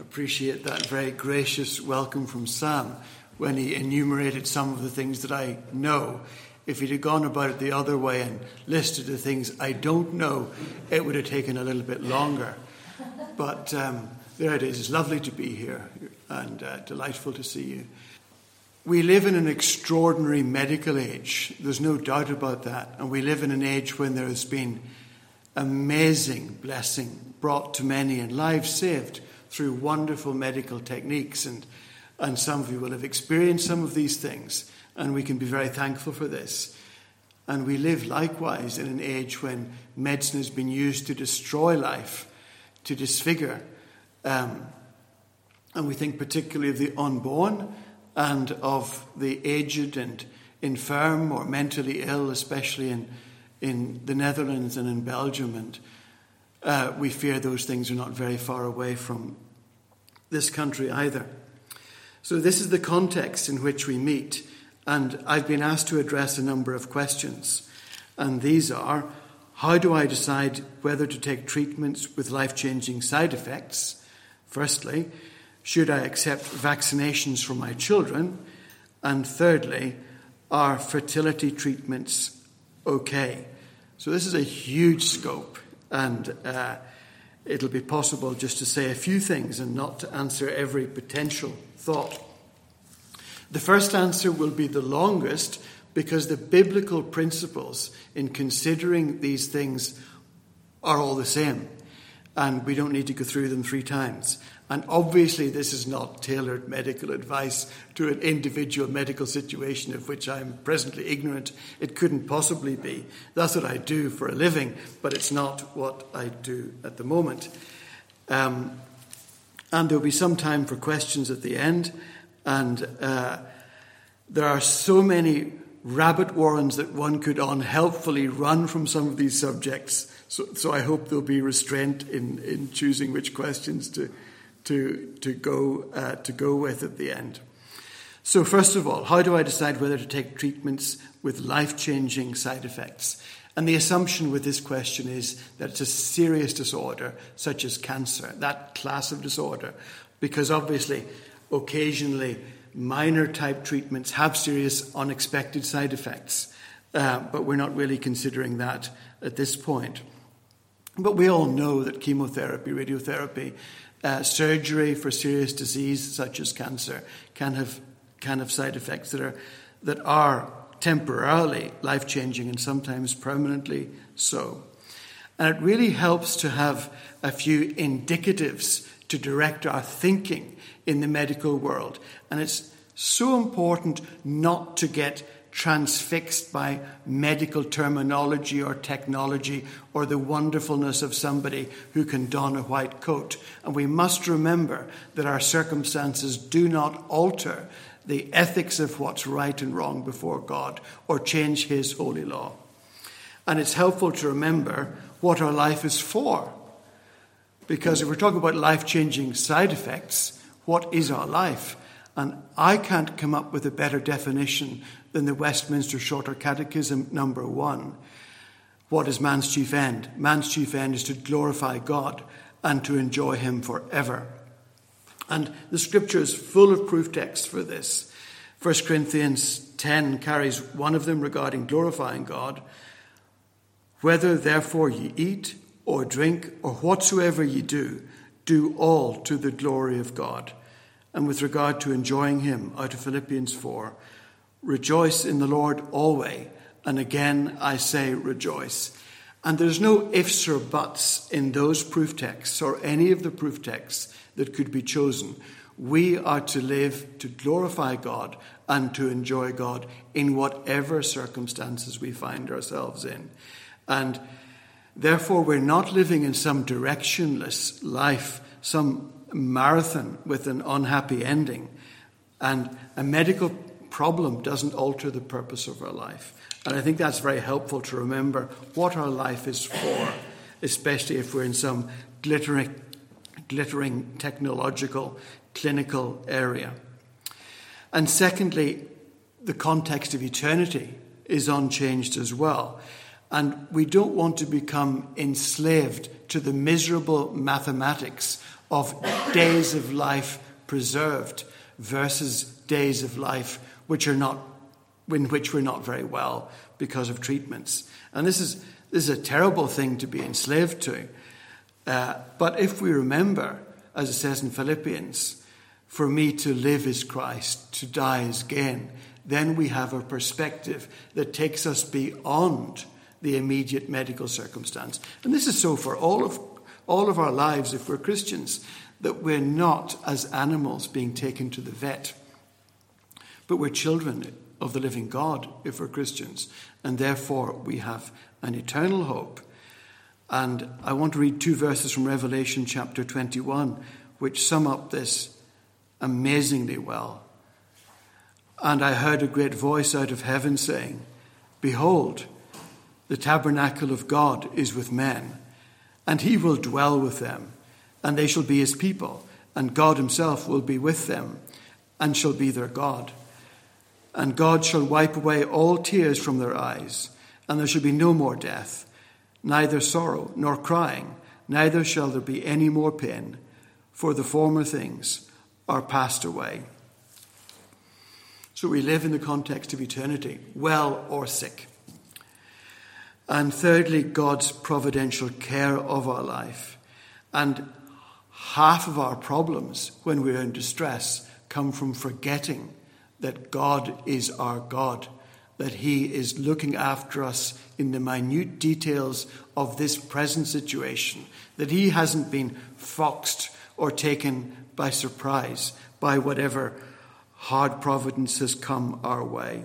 appreciate that very gracious welcome from Sam when he enumerated some of the things that I know. If he'd have gone about it the other way and listed the things I don't know, it would have taken a little bit longer. But there it is. It's lovely to be here and delightful to see you. We live in an extraordinary medical age. There's no doubt about that. And we live in an age when there has been amazing blessing brought to many and lives saved through wonderful medical techniques. And some of you will have experienced some of these things. And we can be very thankful for this. And we live likewise in an age when medicine has been used to destroy life, to disfigure. And we think particularly of the unborn and of the aged and infirm or mentally ill, especially in the Netherlands and in Belgium. And we fear those things are not very far away from this country either. So this is the context in which we meet. And I've been asked to address a number of questions. And these are, how do I decide whether to take treatments with life-changing side effects? Firstly, should I accept vaccinations for my children? And thirdly, are fertility treatments okay? So this is a huge scope, and it'll be possible just to say a few things and not to answer every potential thought. The first answer will be the longest because the biblical principles in considering these things are all the same, and we don't need to go through them 3 times. And obviously this is not tailored medical advice to an individual medical situation of which I'm presently ignorant. It couldn't possibly be. That's what I do for a living, but it's not what I do at the moment. And there'll be some time for questions at the end. And there are so many rabbit warrens that one could unhelpfully run from some of these subjects. So I hope there'll be restraint in choosing which questions to go with at the end. So first of all, how do I decide whether to take treatments with life-changing side effects? And the assumption with this question is that it's a serious disorder, such as cancer, that class of disorder, because obviously, occasionally, minor type treatments have serious unexpected side effects, but we're not really considering that at this point. But we all know that chemotherapy, radiotherapy, surgery for serious disease such as cancer can have side effects that are temporarily life-changing and sometimes permanently so. And it really helps to have a few indicatives to direct our thinking in the medical world. And it's so important not to get transfixed by medical terminology or technology or the wonderfulness of somebody who can don a white coat. And we must remember that our circumstances do not alter the ethics of what's right and wrong before God or change his holy law. And it's helpful to remember what our life is for. Because if we're talking about life-changing side effects, what is our life? And I can't come up with a better definition than the Westminster Shorter Catechism, number 1. What is man's chief end? Man's chief end is to glorify God and to enjoy him forever. And the scripture is full of proof texts for this. 1 Corinthians 10 carries one of them regarding glorifying God. Whether therefore ye eat or drink or whatsoever ye do, do all to the glory of God. And with regard to enjoying him, out of Philippians 4, rejoice in the Lord always, and again I say rejoice. And there's no ifs or buts in those proof texts or any of the proof texts that could be chosen. We are to live to glorify God and to enjoy God in whatever circumstances we find ourselves in. And therefore we're not living in some directionless life, some marathon with an unhappy ending. And a medical problem doesn't alter the purpose of our life. And I think that's very helpful to remember what our life is for, especially if we're in some glittering technological, clinical area. And secondly, the context of eternity is unchanged as well. And we don't want to become enslaved to the miserable mathematics of days of life preserved versus days of life in which we're not very well because of treatments. And this is a terrible thing to be enslaved to. But if we remember, as it says in Philippians, for me to live is Christ, to die is gain, then we have a perspective that takes us beyond the immediate medical circumstance. And this is so for all of our lives if we're Christians, that we're not as animals being taken to the vet, but we're children of the living God if we're Christians, and therefore we have an eternal hope. And I want to read 2 verses from Revelation chapter 21, which sum up this amazingly well. And I heard a great voice out of heaven saying, behold, the tabernacle of God is with men, and he will dwell with them, and they shall be his people, and God himself will be with them, and shall be their God. And God shall wipe away all tears from their eyes, and there shall be no more death, neither sorrow nor crying, neither shall there be any more pain, for the former things are passed away. So we live in the context of eternity, well or sick. And thirdly, God's providential care of our life. And half of our problems when we're in distress come from forgetting that God is our God, that he is looking after us in the minute details of this present situation, that he hasn't been foxed or taken by surprise by whatever hard providence has come our way.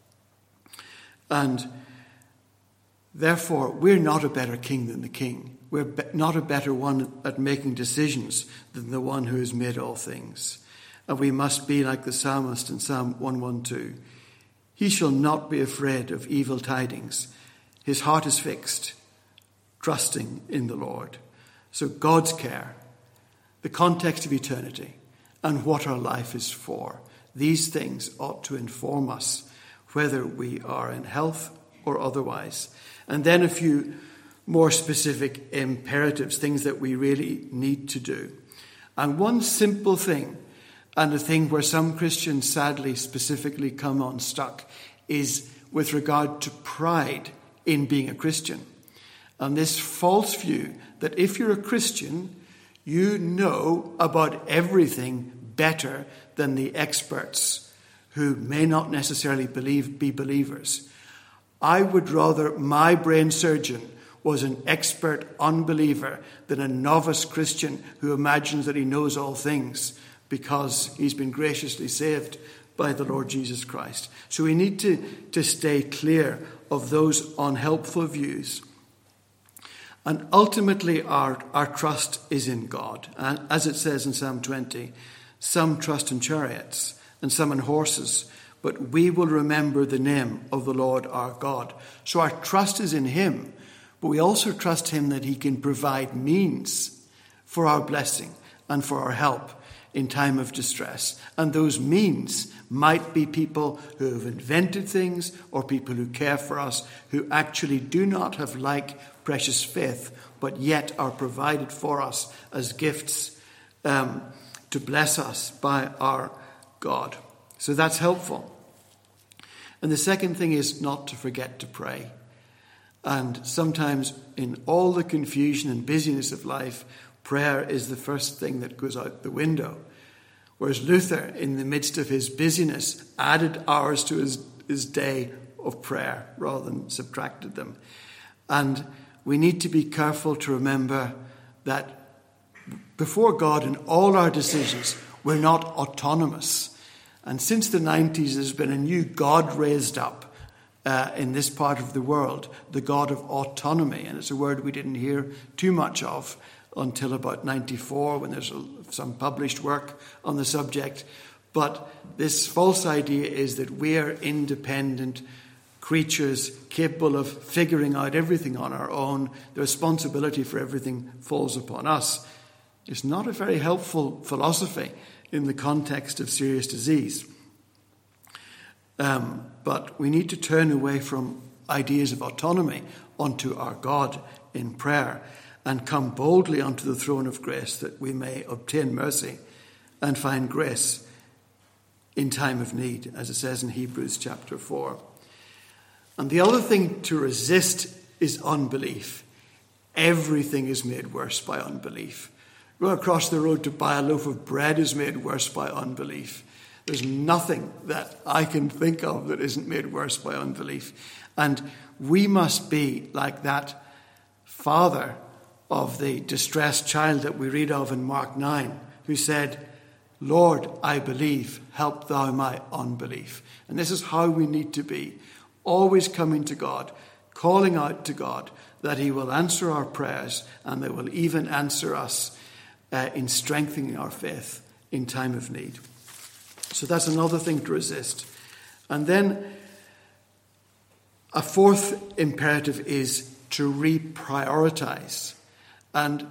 And therefore, we're not a better king than the king. We're not a better one at making decisions than the one who has made all things. And we must be like the psalmist in Psalm 112. He shall not be afraid of evil tidings. His heart is fixed, trusting in the Lord. So God's care, the context of eternity, and what our life is for, these things ought to inform us whether we are in health or otherwise. And then a few more specific imperatives, things that we really need to do. And one simple thing, and a thing where some Christians sadly specifically come unstuck, is with regard to pride in being a Christian. And this false view that if you're a Christian, you know about everything better than the experts who may not necessarily be believers. I would rather my brain surgeon was an expert unbeliever than a novice Christian who imagines that he knows all things because he's been graciously saved by the Lord Jesus Christ. So we need to stay clear of those unhelpful views. And ultimately our trust is in God. And as it says in Psalm 20, some trust in chariots and some in horses, but we will remember the name of the Lord our God. So our trust is in him, but we also trust him that he can provide means for our blessing and for our help in time of distress. And those means might be people who have invented things or people who care for us, who actually do not have like precious faith, but yet are provided for us as gifts to bless us by our God. So that's helpful. And the second thing is not to forget to pray. And sometimes in all the confusion and busyness of life, prayer is the first thing that goes out the window. Whereas Luther, in the midst of his busyness, added hours to his day of prayer rather than subtracted them. And we need to be careful to remember that before God in all our decisions, we're not autonomous. And since the 90s, there's been a new God raised up in this part of the world, the God of autonomy. And it's a word we didn't hear too much of until about 94, when there's some published work on the subject. But this false idea is that we are independent creatures capable of figuring out everything on our own. The responsibility for everything falls upon us. It's not a very helpful philosophy in the context of serious disease. But we need to turn away from ideas of autonomy onto our God in prayer. and come boldly unto the throne of grace that we may obtain mercy and find grace in time of need, as it says in Hebrews chapter 4. And the other thing to resist is unbelief. Everything is made worse by unbelief. Going across the road to buy a loaf of bread is made worse by unbelief. There's nothing that I can think of that isn't made worse by unbelief. And we must be like that father of the distressed child that we read of in Mark 9, who said, Lord, I believe, help thou my unbelief. And this is how we need to be, always coming to God, calling out to God, that he will answer our prayers and that will even answer us in strengthening our faith in time of need. So that's another thing to resist. And then a fourth imperative is to reprioritize. And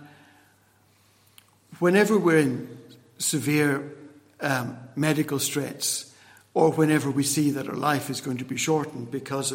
whenever we're in severe medical straits, or whenever we see that our life is going to be shortened because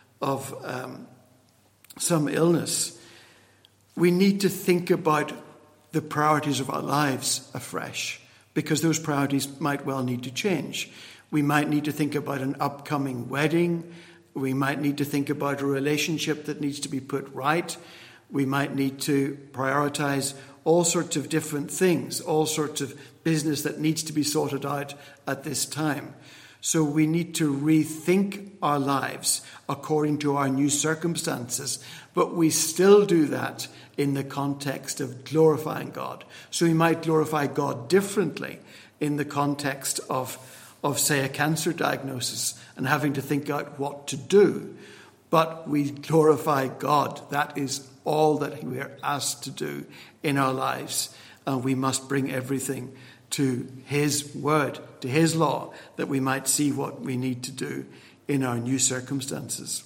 of some illness, we need to think about the priorities of our lives afresh, because those priorities might well need to change. We might need to think about an upcoming wedding. We might need to think about a relationship that needs to be put right. We might need to prioritize all sorts of different things, all sorts of business that needs to be sorted out at this time. So we need to rethink our lives according to our new circumstances, but we still do that in the context of glorifying God. So we might glorify God differently in the context of say, a cancer diagnosis and having to think out what to do. But we glorify God. That is all that we are asked to do in our lives. And we must bring everything to his word, to his law, that we might see what we need to do in our new circumstances.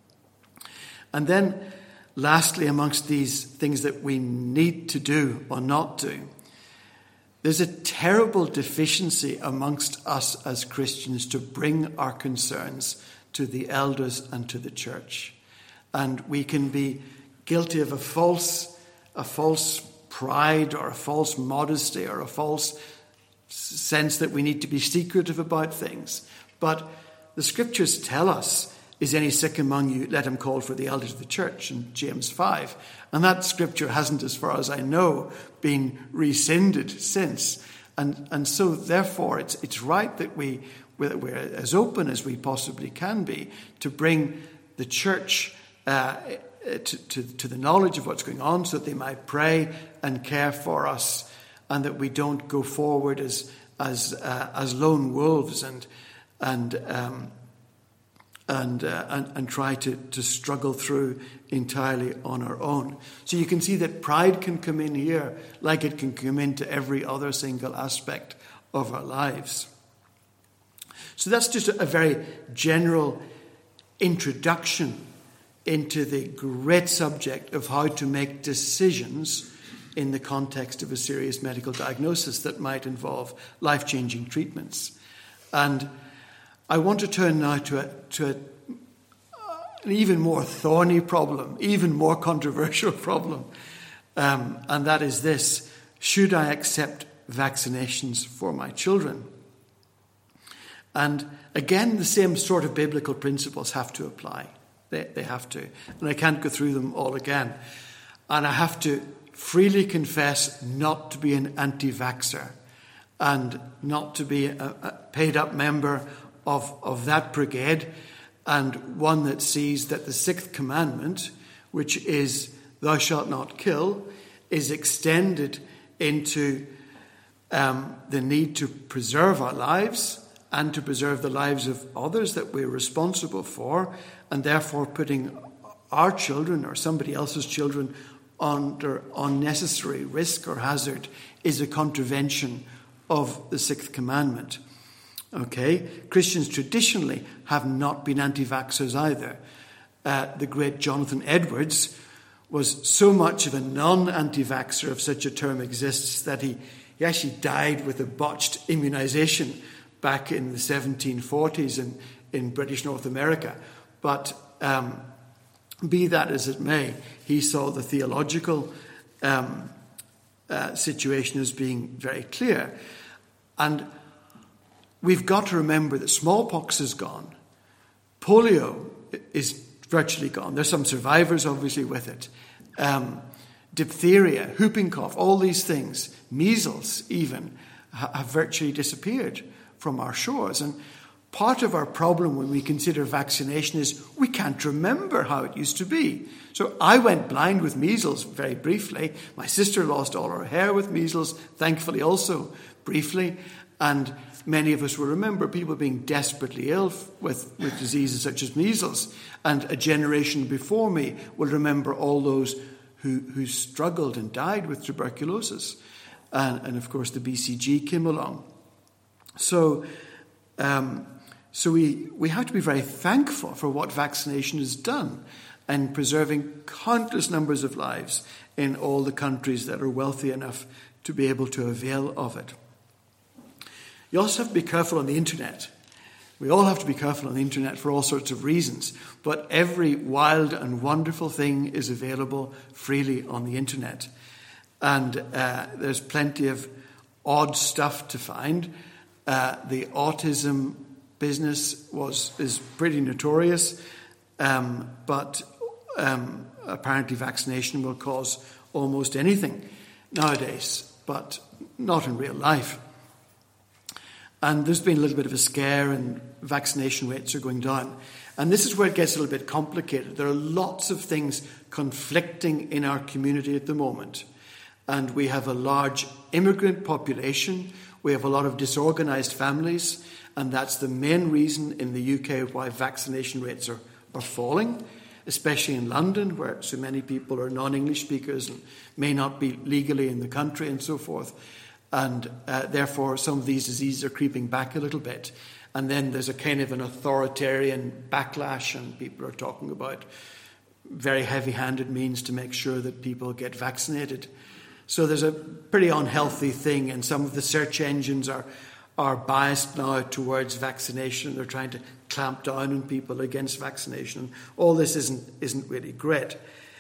And then, lastly, amongst these things that we need to do or not do, there's a terrible deficiency amongst us as Christians to bring our concerns to the elders and to the church. And we can be guilty of a false pride or a false modesty or a false sense that we need to be secretive about things. But the scriptures tell us, is any sick among you, let him call for the elders of the church, in James 5. And that scripture hasn't, as far as I know, been rescinded since. And so, therefore, it's right that we're as open as we possibly can be to bring the church to the knowledge of what's going on, so that they might pray and care for us, and that we don't go forward as lone wolves and try to struggle through entirely on our own. So you can see that pride can come in here like it can come into every other single aspect of our lives. So that's just a very general introduction into the great subject of how to make decisions in the context of a serious medical diagnosis that might involve life-changing treatments. And I want to turn now to an even more thorny problem, even more controversial problem, and that is this: should I accept vaccinations for my children? And again, the same sort of biblical principles have to apply. They have to. And I can't go through them all again. And I have to freely confess not to be an anti-vaxxer and not to be a paid-up member of that brigade, and one that sees that the sixth commandment, which is thou shalt not kill, is extended into the need to preserve our lives and to preserve the lives of others that we're responsible for, and therefore putting our children or somebody else's children under unnecessary risk or hazard is a contravention of the sixth commandment. Okay, Christians traditionally have not been anti-vaxxers either. The great Jonathan Edwards was so much of a non-anti-vaxxer, if such a term exists, that he actually died with a botched immunization back in the 1740s in British North America. But be that as it may, he saw the theological situation as being very clear. And we've got to remember that smallpox is gone. Polio is virtually gone. There's some survivors, obviously, with it. Diphtheria, whooping cough, all these things, measles even, have virtually disappeared from our shores. And part of our problem when we consider vaccination is we can't remember how it used to be. So I went blind with measles very briefly. My sister lost all her hair with measles, thankfully also briefly. And many of us will remember people being desperately ill with diseases such as measles. And a generation before me will remember all those who struggled and died with tuberculosis. And of course, the BCG came along. So we have to be very thankful for what vaccination has done in preserving countless numbers of lives in all the countries that are wealthy enough to be able to avail of it. You also have to be careful on the internet. We all have to be careful on the internet for all sorts of reasons, but every wild and wonderful thing is available freely on the internet. And there's plenty of odd stuff to find. The autism business is pretty notorious, but apparently vaccination will cause almost anything nowadays, but not in real life. And there's been a little bit of a scare and vaccination rates are going down. And this is where it gets a little bit complicated. There are lots of things conflicting in our community at the moment. And we have a large immigrant population. We have a lot of disorganized families. And that's the main reason in the UK why vaccination rates are falling, especially in London, where so many people are non-English speakers and may not be legally in the country and so forth. And therefore, some of these diseases are creeping back a little bit. And then there's a kind of an authoritarian backlash, and people are talking about very heavy-handed means to make sure that people get vaccinated. So there's a pretty unhealthy thing, and some of the search engines are biased now towards vaccination. They're trying to clamp down on people against vaccination. All this isn't really great.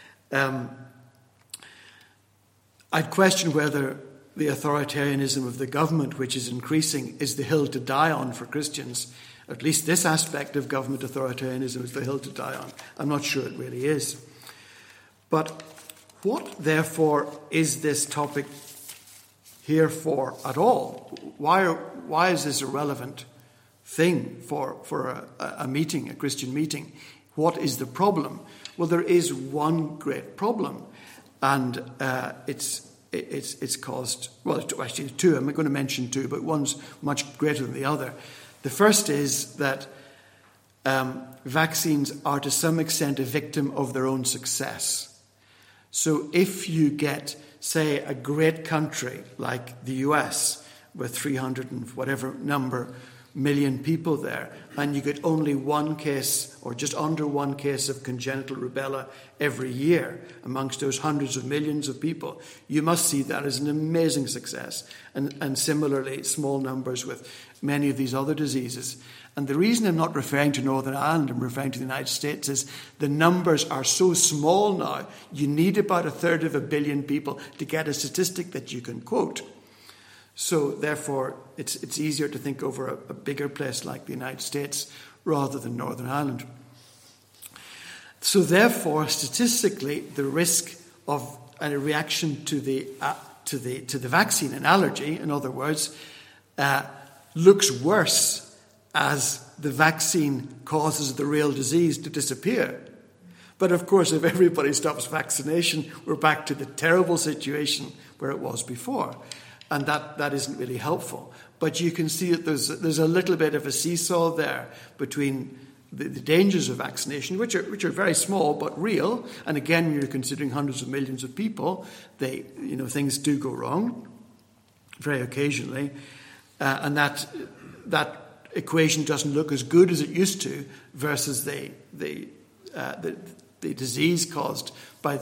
I'd question whether the authoritarianism of the government, which is increasing, is the hill to die on for Christians. At least this aspect of government authoritarianism is the hill to die on. I'm not sure it really is. But what, therefore, is this topic here for at all? Why is this a relevant thing for a meeting, a Christian meeting? What is the problem? Well, there is one great problem, and it's caused, well, actually two. I'm going to mention two, but one's much greater than the other. The first is that vaccines are to some extent a victim of their own success. So if you get, say, a great country like the US with 300 and whatever number million people there, and you get only one case or just under one case of congenital rubella every year amongst those hundreds of millions of people, you must see that as an amazing success. And similarly, small numbers with many of these other diseases. And the reason I'm not referring to Northern Ireland, I'm referring to the United States, is the numbers are so small now, you need about 1/3 billion people to get a statistic that you can quote. So therefore, it's easier to think over a bigger place like the United States rather than Northern Ireland. So therefore, statistically, the risk of a reaction to the vaccine, an allergy, in other words, looks worse as the vaccine causes the real disease to disappear. But of course, if everybody stops vaccination, we're back to the terrible situation where it was before. And that isn't really helpful. But you can see that there's a little bit of a seesaw there between the dangers of vaccination, which are very small but real. And again, when you're considering hundreds of millions of people, things do go wrong very occasionally, and that equation doesn't look as good as it used to versus the disease caused by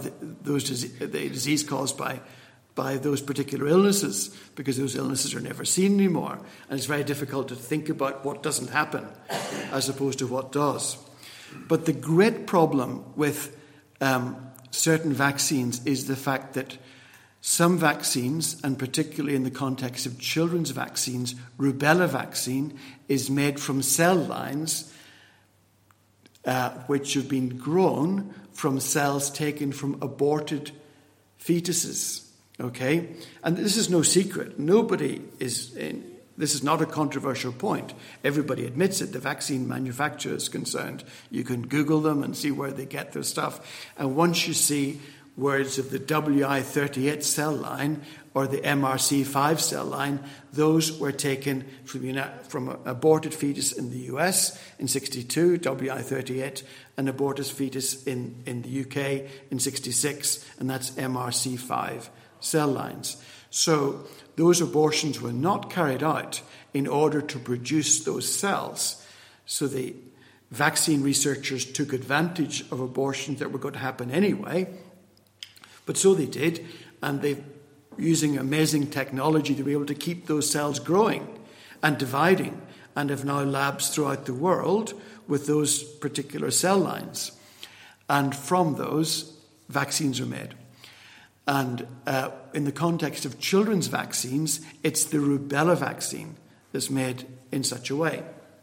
by those particular illnesses, because those illnesses are never seen anymore. And it's very difficult to think about what doesn't happen as opposed to what does. But the great problem with certain vaccines is the fact that Some vaccines, and particularly in the context of children's vaccines, rubella vaccine is made from cell lines which have been grown from cells taken from aborted fetuses. Okay? And this is no secret. This is not a controversial point. Everybody admits it. The vaccine manufacturer is concerned. You can Google them and see where they get their stuff. And once you see words of the WI38 cell line or the MRC5 cell line, those were taken from an aborted fetus in the US in 62, WI38, an aborted fetus in the UK in 66, and that's MRC5 cell lines. So those abortions were not carried out in order to produce those cells. So the vaccine researchers took advantage of abortions that were going to happen anyway. But so they did, and they, using amazing technology, they were able to keep those cells growing and dividing, and have now labs throughout the world with those particular cell lines. And from those, vaccines are made. And in the context of children's vaccines, it's the rubella vaccine that's made in such a way.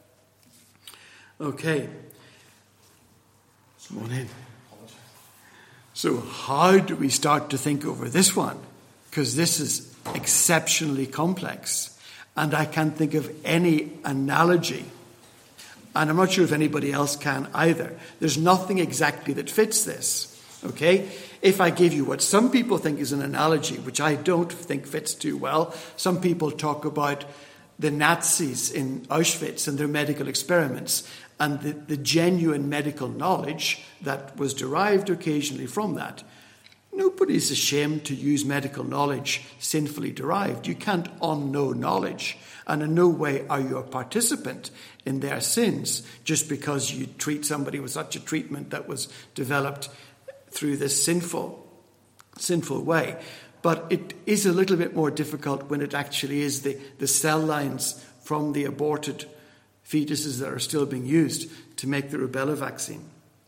Okay. Come on in. So how do we start to think over this one? Because this is exceptionally complex. And I can't think of any analogy. And I'm not sure if anybody else can either. There's nothing exactly that fits this. Okay? If I give you what some people think is an analogy, which I don't think fits too well, some people talk about the Nazis in Auschwitz and their medical experiments and the genuine medical knowledge that was derived occasionally from that. Nobody's ashamed to use medical knowledge sinfully derived. You can't unknow knowledge, and in no way are you a participant in their sins just because you treat somebody with such a treatment that was developed through this sinful way. But it is a little bit more difficult when it actually is the cell lines from the aborted fetuses that are still being used to make the rubella vaccine.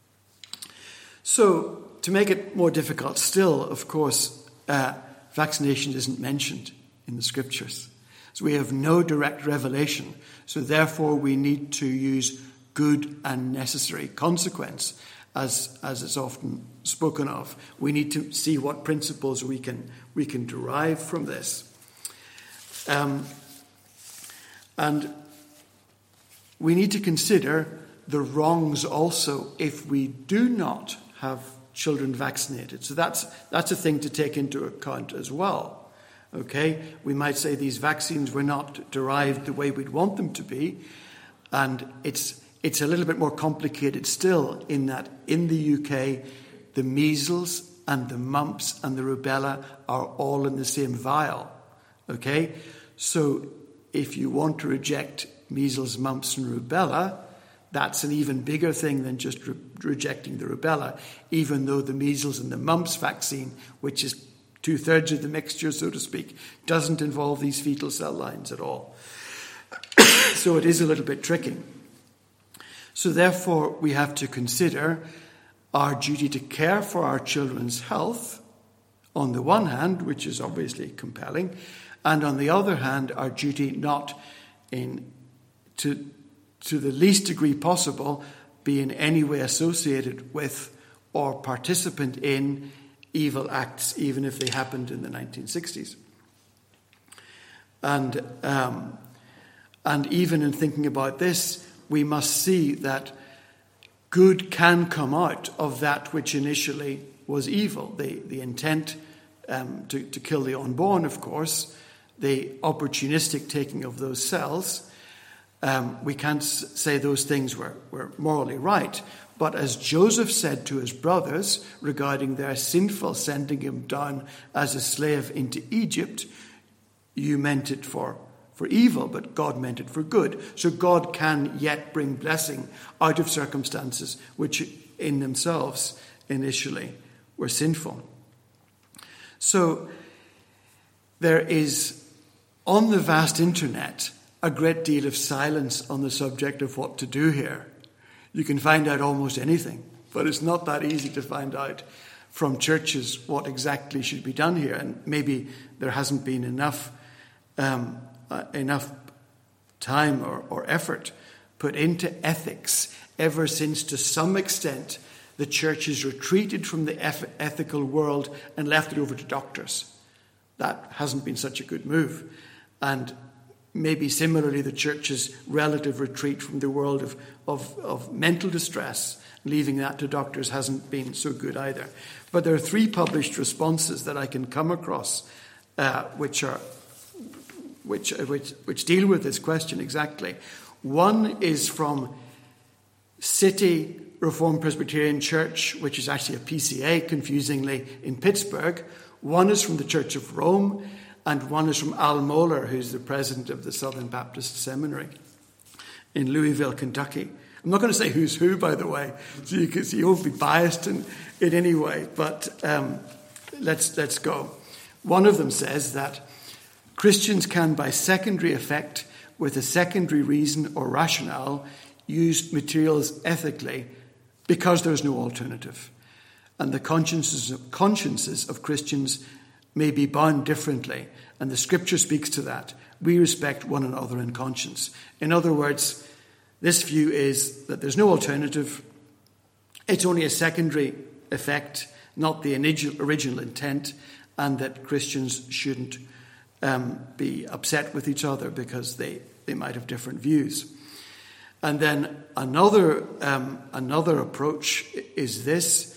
So, to make it more difficult still, of course, vaccination isn't mentioned in the scriptures. So we have no direct revelation. So therefore we need to use good and necessary consequence, as it's often spoken of. We need to see what principles we can derive from this. And we need to consider the wrongs also if we do not have children vaccinated. So that's a thing to take into account as well. Okay? We might say these vaccines were not derived the way we'd want them to be, and it's a little bit more complicated still in that in the UK, the measles and the mumps and the rubella are all in the same vial. Okay? So if you want to reject measles, mumps and rubella, that's an even bigger thing than just rejecting the rubella, even though the measles and the mumps vaccine, which is 2/3 of the mixture, so to speak, doesn't involve these fetal cell lines at all. So it is a little bit tricky. So therefore, we have to consider our duty to care for our children's health, on the one hand, which is obviously compelling, and on the other hand, our duty not to the least degree possible, be in any way associated with or participant in evil acts, even if they happened in the 1960s. And even in thinking about this, we must see that good can come out of that which initially was evil. The intent to kill the unborn, of course, the opportunistic taking of those cells. We can't say those things were morally right. But as Joseph said to his brothers regarding their sinful sending him down as a slave into Egypt, you meant it for evil, but God meant it for good. So God can yet bring blessing out of circumstances which in themselves initially were sinful. So there is, on the vast internet, a great deal of silence on the subject of what to do here. You can find out almost anything, but it's not that easy to find out from churches what exactly should be done here. And maybe there hasn't been enough time or effort put into ethics ever since, to some extent, the church has retreated from the ethical world and left it over to doctors. That hasn't been such a good move. And maybe similarly, the church's relative retreat from the world of mental distress, leaving that to doctors, hasn't been so good either. But there are 3 published responses that I can come across which deal with this question exactly. One is from City Reformed Presbyterian Church, which is actually a PCA, confusingly, in Pittsburgh. One is from the Church of Rome, and one is from Al Mohler, who's the president of the Southern Baptist Seminary in Louisville, Kentucky. I'm not going to say who's who, by the way, so you won't be biased in any way, but let's go. One of them says that Christians can, by secondary effect, with a secondary reason or rationale, use materials ethically because there's no alternative. And the consciences of Christians may be bound differently, and the Scripture speaks to that. We respect one another in conscience. In other words, this view is that there's no alternative. It's only a secondary effect, not the original intent, and that Christians shouldn't be upset with each other because they might have different views. And then another approach is this,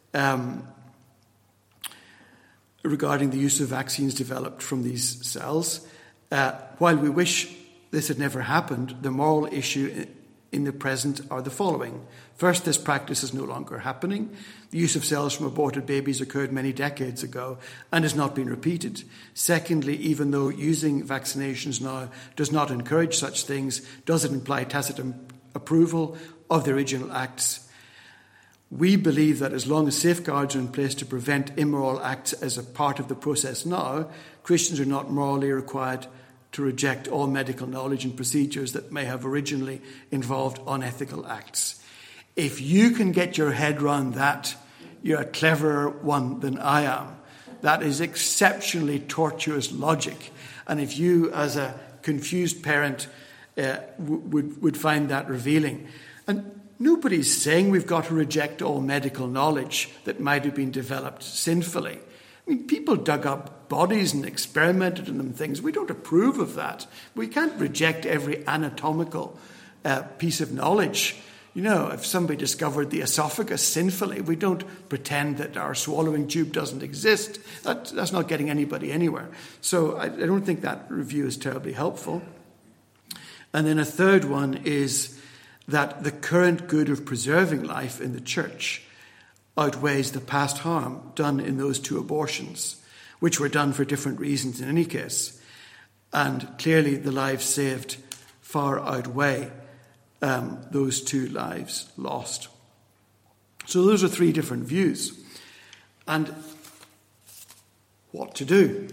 regarding the use of vaccines developed from these cells. While we wish this had never happened, the moral issue in the present are the following. First, this practice is no longer happening. The use of cells from aborted babies occurred many decades ago and has not been repeated. Secondly, even though using vaccinations now does not encourage such things, does it imply tacit approval of the original acts? We believe that as long as safeguards are in place to prevent immoral acts as a part of the process now, Christians are not morally required to reject all medical knowledge and procedures that may have originally involved unethical acts. If you can get your head around that, you're a cleverer one than I am. That is exceptionally tortuous logic. And if you, as a confused parent, would find that revealing. And nobody's saying we've got to reject all medical knowledge that might have been developed sinfully. I mean, people dug up bodies and experimented on them things. We don't approve of that. We can't reject every anatomical piece of knowledge. You know, if somebody discovered the esophagus sinfully, we don't pretend that our swallowing tube doesn't exist. That's not getting anybody anywhere. So I don't think that review is terribly helpful. And then a third one is that the current good of preserving life in the church outweighs the past harm done in those 2 abortions, which were done for different reasons in any case. And clearly the lives saved far outweigh those 2 lives lost. So those are 3 different views. And what to do?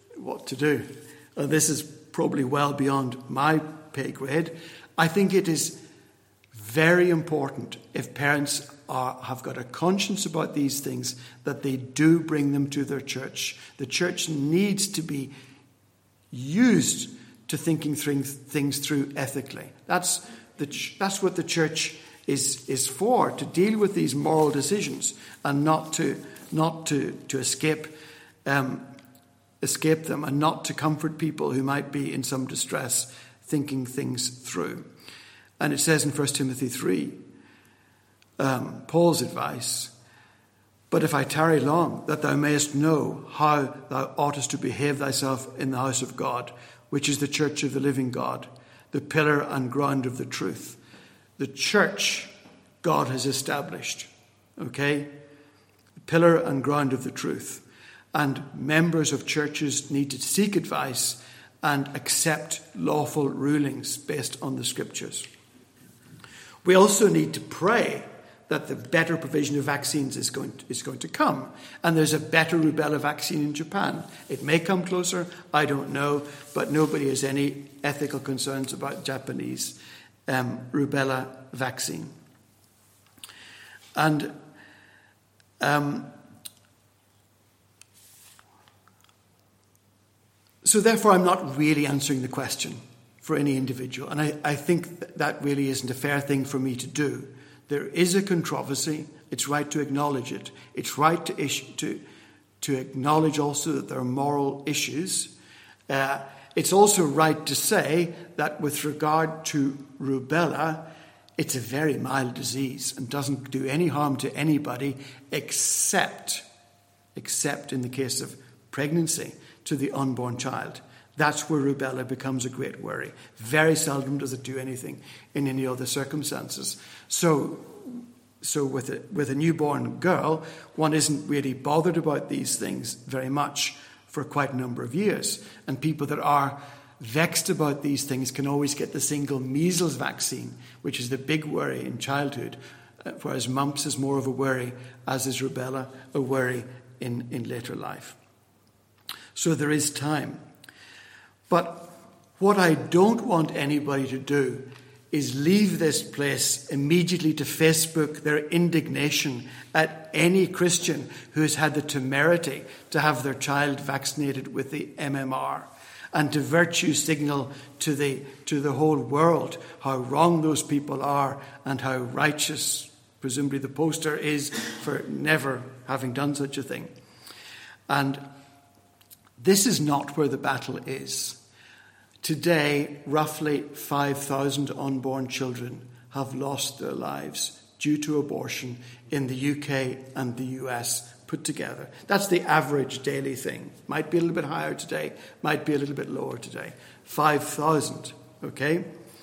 This is probably well beyond my pay grade. I think it is very important, if parents have got a conscience about these things, that they do bring them to their church. The church needs to be used to thinking things through ethically. That's what the church is for, to deal with these moral decisions and not to escape them, and not to comfort people who might be in some distress thinking things through. And it says in 1 Timothy 3, Paul's advice, "But if I tarry long, that thou mayest know how thou oughtest to behave thyself in the house of God, which is the church of the living God, the pillar and ground of the truth." The church God has established, okay? The pillar and ground of the truth. And members of churches need to seek advice and accept lawful rulings based on the Scriptures. We also need to pray that the better provision of vaccines is going to come. And there's a better rubella vaccine in Japan. It may come closer, I don't know, but nobody has any ethical concerns about Japanese rubella vaccine. And So therefore, I'm not really answering the question for any individual. And I think that really isn't a fair thing for me to do. There is a controversy. It's right to acknowledge it. It's right to acknowledge also that there are moral issues. It's also right to say that with regard to rubella, it's a very mild disease and doesn't do any harm to anybody except in the case of pregnancy, to the unborn child. That's where rubella becomes a great worry. Very seldom does it do anything in any other circumstances. So with a newborn girl, one isn't really bothered about these things very much for quite a number of years. And people that are vexed about these things can always get the single measles vaccine, which is the big worry in childhood, whereas mumps is more of a worry, as is rubella a worry in later life. So there is time. But what I don't want anybody to do is leave this place immediately to Facebook their indignation at any Christian who has had the temerity to have their child vaccinated with the MMR, and to virtue signal to the whole world how wrong those people are and how righteous, presumably, the poster is for never having done such a thing. And this is not where the battle is. Today, roughly 5,000 unborn children have lost their lives due to abortion in the UK and the US put together. That's the average daily thing. Might be a little bit higher today, might be a little bit lower today. 5,000, okay?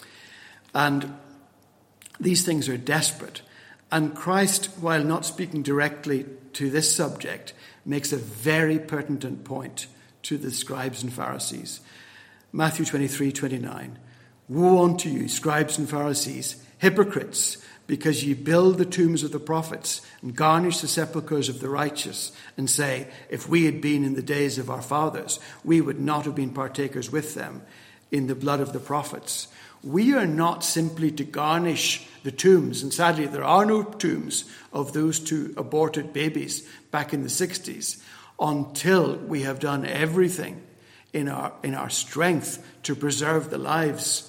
And these things are desperate. And Christ, while not speaking directly to this subject, makes a very pertinent point to the scribes and Pharisees. Matthew 23:29. Woe unto you, scribes and Pharisees, hypocrites, because ye build the tombs of the prophets and garnish the sepulchres of the righteous, and say, if we had been in the days of our fathers, we would not have been partakers with them in the blood of the prophets. We are not simply to garnish the tombs, and sadly there are no tombs of those two aborted babies back in the 60s, until we have done everything in our strength to preserve the lives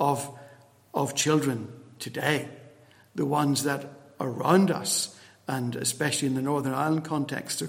of children today, the ones that are around us, and especially in the Northern Ireland context.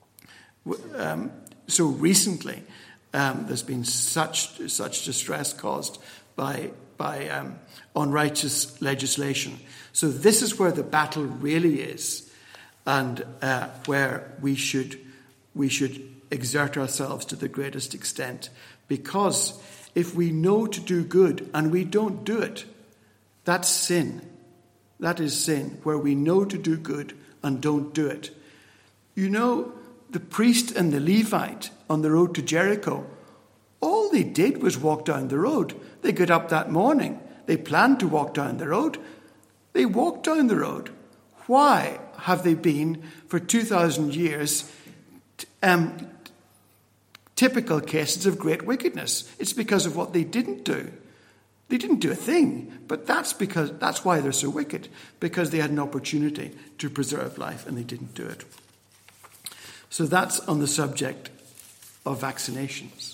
So recently, there's been such distress caused by unrighteous legislation. So this is where the battle really is, and where we should exert ourselves to the greatest extent. Because if we know to do good and we don't do it, that's sin. That is sin, where we know to do good and don't do it. You know, the priest and the Levite on the road to Jericho, all they did was walk down the road. They got up that morning. They planned to walk down the road. They walked down the road. Why have they been, for 2,000 years, typical cases of great wickedness? It's because of what they didn't do. They didn't do a thing, but that's why they're so wicked, because they had an opportunity to preserve life and they didn't do it. So that's on the subject of vaccinations.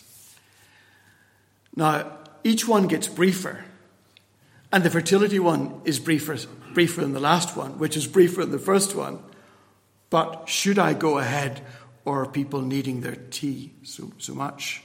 Now, each one gets briefer, and the fertility one is briefer than the last one, which is briefer than the first one. But should I go ahead, or are people needing their tea so much?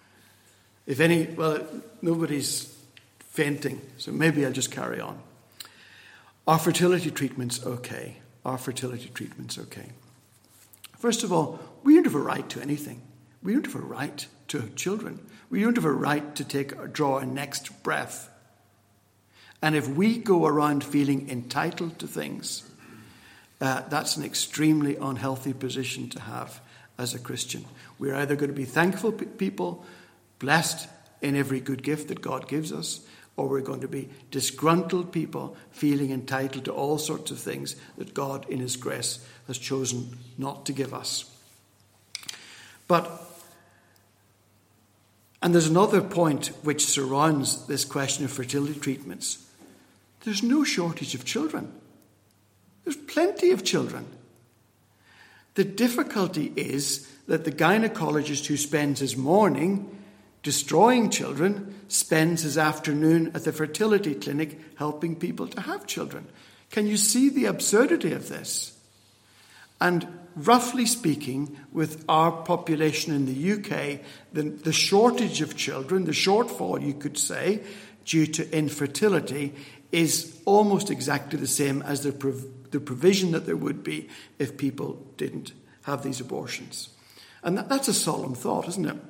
Nobody's fainting, so maybe I'll just carry on. Are fertility treatments okay? Are fertility treatments okay? First of all, we don't have a right to anything. We don't have a right to have children. We don't have a right to draw our next breath. And if we go around feeling entitled to things, that's an extremely unhealthy position to have as a Christian. We're either going to be thankful people, blessed in every good gift that God gives us, or we're going to be disgruntled people feeling entitled to all sorts of things that God in his grace has chosen not to give us. And there's another point which surrounds this question of fertility treatments. There's no shortage of children. There's plenty of children. The difficulty is that the gynecologist who spends his morning destroying children, spends his afternoon at the fertility clinic helping people to have children. Can you see the absurdity of this? And roughly speaking, with our population in the UK, the shortage of children, the shortfall, you could say, due to infertility, is almost exactly the same as the provision that there would be if people didn't have these abortions. And that's a solemn thought, isn't it?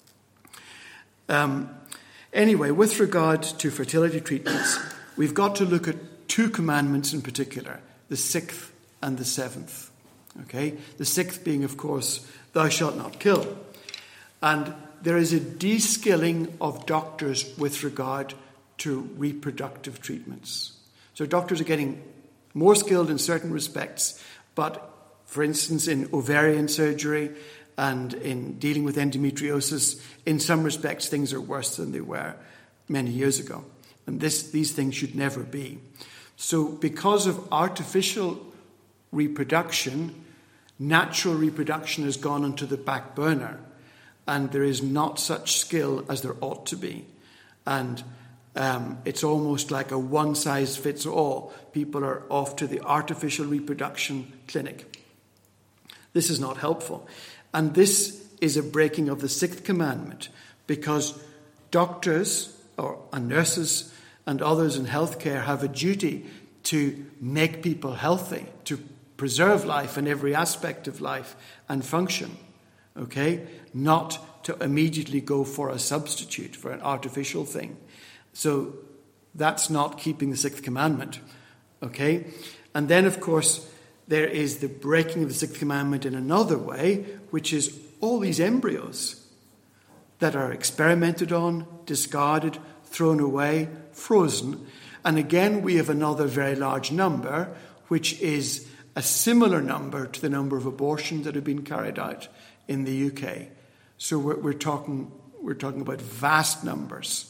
Anyway, with regard to fertility treatments, we've got to look at two commandments in particular, the 6th and the 7th. Okay? The 6th being, of course, thou shalt not kill. And there is a de-skilling of doctors with regard to reproductive treatments. So doctors are getting more skilled in certain respects, but for instance, in ovarian surgery and in dealing with endometriosis, in some respects, things are worse than they were many years ago. And these things should never be. So because of artificial reproduction, natural reproduction has gone onto the back burner, and there is not such skill as there ought to be. And it's almost like a one-size-fits-all. People are off to the artificial reproduction clinic. This is not helpful. And this is a breaking of the 6th commandment, because doctors and nurses and others in healthcare have a duty to make people healthy, to preserve life in every aspect of life and function, okay? Not to immediately go for a substitute, for an artificial thing. So that's not keeping the 6th commandment, okay? And then, of course, there is the breaking of the 6th commandment in another way, which is all these embryos that are experimented on, discarded, thrown away, frozen. And again, we have another very large number, which is a similar number to the number of abortions that have been carried out in the UK. So we're talking about vast numbers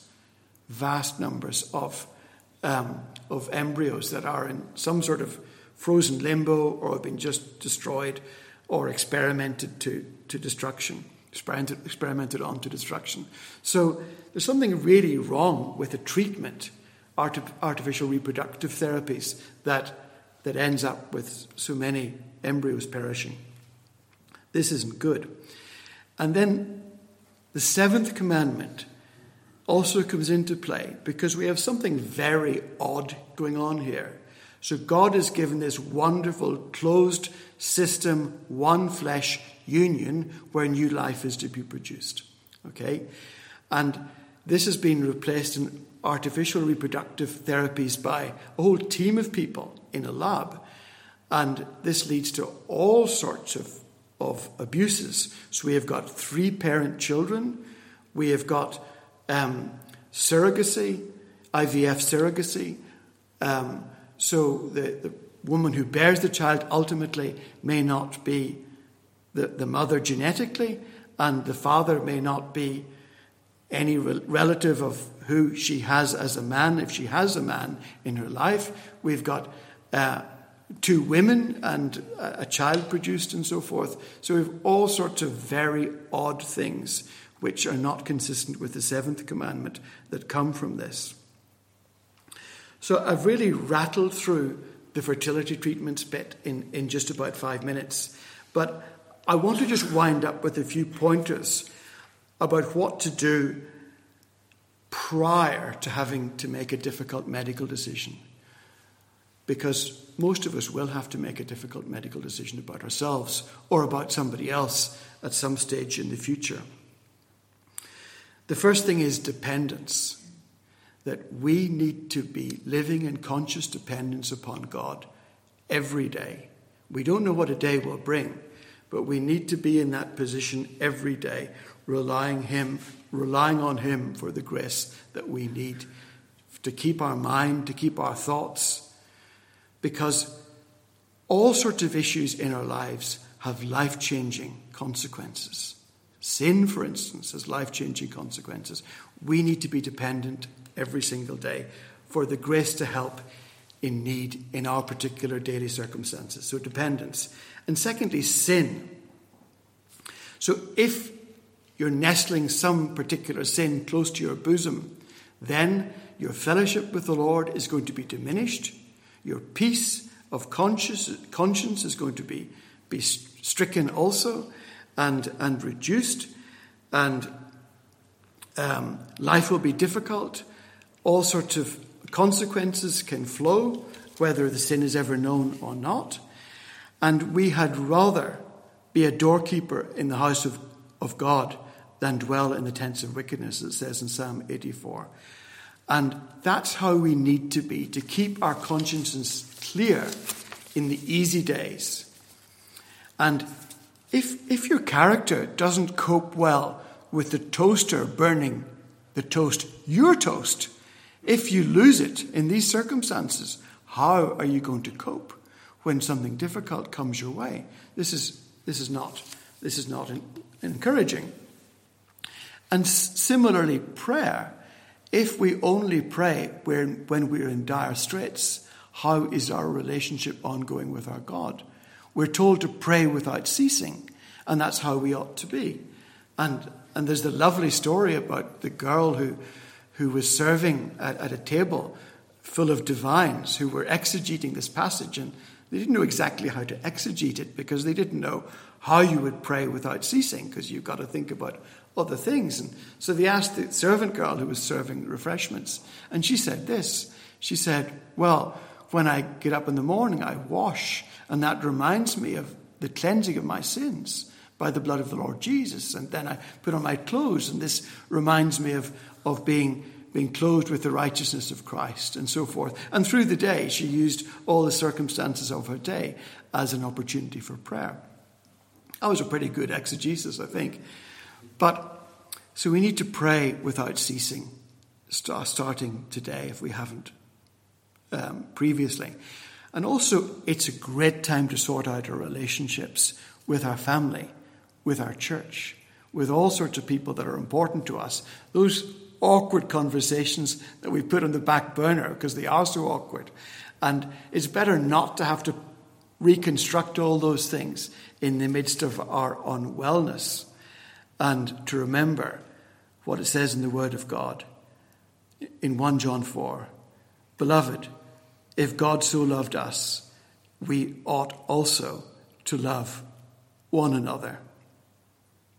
of embryos that are in some sort of frozen limbo or have been just destroyed or experimented to destruction, experimented on to destruction. So there's something really wrong with the treatment, artificial reproductive therapies, that ends up with so many embryos perishing. This isn't good. And then the 7th commandment also comes into play because we have something very odd going on here. So God has given this wonderful closed system, one flesh union where new life is to be produced. Okay? And this has been replaced in artificial reproductive therapies by a whole team of people in a lab. And this leads to all sorts of abuses. So we have got 3-parent children. We have got surrogacy, IVF surrogacy. So the woman who bears the child ultimately may not be the mother genetically, and the father may not be any relative of who she has as a man, if she has a man in her life. We've got 2 women and a child produced and so forth. So we have all sorts of very odd things which are not consistent with the 7th commandment that come from this. So I've really rattled through the fertility treatments bit in just about 5 minutes. But I want to just wind up with a few pointers about what to do prior to having to make a difficult medical decision. Because most of us will have to make a difficult medical decision about ourselves or about somebody else at some stage in the future. The first thing is dependence. That we need to be living in conscious dependence upon God every day. We don't know what a day will bring, but we need to be in that position every day, relying on Him for the grace that we need to keep our mind, to keep our thoughts, because all sorts of issues in our lives have life-changing consequences. Sin, for instance, has life-changing consequences. We need to be dependent every single day for the grace to help in need in our particular daily circumstances. So dependence. And secondly, sin. So if you're nestling some particular sin close to your bosom, then your fellowship with the Lord is going to be diminished. Your peace of conscience is going to be stricken also and reduced. And life will be difficult. All sorts of consequences can flow, whether the sin is ever known or not. And we had rather be a doorkeeper in the house of God than dwell in the tents of wickedness, it says in Psalm 84. And that's how we need to be, to keep our consciences clear in the easy days. And if your character doesn't cope well with the toaster burning your toast, if you lose it in these circumstances, how are you going to cope when something difficult comes your way? This is not encouraging. And similarly, prayer. If we only pray when we're in dire straits, how is our relationship ongoing with our God? We're told to pray without ceasing, and that's how we ought to be. And there's the lovely story about the girl who was serving at a table full of divines who were exegeting this passage, and they didn't know exactly how to exegete it because they didn't know how you would pray without ceasing, because you've got to think about other things. And so they asked the servant girl who was serving refreshments, and she said this. She said, well, when I get up in the morning, I wash, and that reminds me of the cleansing of my sins by the blood of the Lord Jesus. And then I put on my clothes, and this reminds me of being clothed with the righteousness of Christ, and so forth. And through the day, she used all the circumstances of her day as an opportunity for prayer. That was a pretty good exegesis, I think. So we need to pray without ceasing, starting today if we haven't previously. And also, it's a great time to sort out our relationships with our family, with our church, with all sorts of people that are important to us. Those awkward conversations that we put on the back burner because they are so awkward. And it's better not to have to reconstruct all those things in the midst of our unwellness, and to remember what it says in the Word of God in 1 John 4. Beloved, if God so loved us, we ought also to love one another.